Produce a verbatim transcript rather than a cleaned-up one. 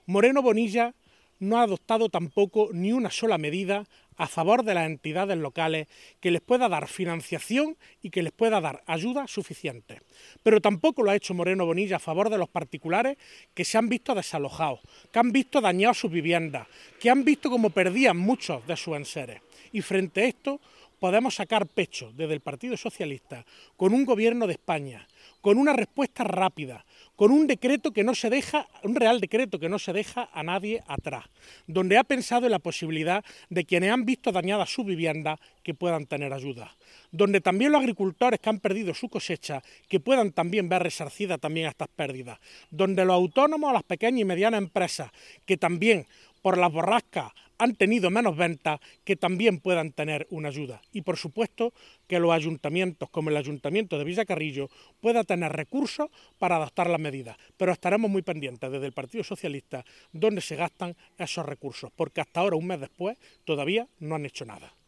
Moreno Bonilla no ha adoptado tampoco ni una sola medida a favor de las entidades locales que les pueda dar financiación y que les pueda dar ayuda suficiente. Pero tampoco lo ha hecho Moreno Bonilla a favor de los particulares que se han visto desalojados, que han visto dañados sus viviendas, que han visto cómo perdían muchos de sus enseres. Y frente a esto podemos sacar pecho desde el Partido Socialista con un gobierno de España, con una respuesta rápida, con un decreto que no se deja, un real decreto que no se deja a nadie atrás, donde ha pensado en la posibilidad de quienes han visto dañadas sus viviendas que puedan tener ayuda, donde también los agricultores que han perdido su cosecha que puedan también ver resarcidas también estas pérdidas, donde los autónomos, las pequeñas y medianas empresas que también por las borrascas han tenido menos ventas, que también puedan tener una ayuda. Y por supuesto que los ayuntamientos, como el Ayuntamiento de Villacarrillo, puedan tener recursos para adaptar las medidas. Pero estaremos muy pendientes desde el Partido Socialista dónde se gastan esos recursos, porque hasta ahora, un mes después, todavía no han hecho nada.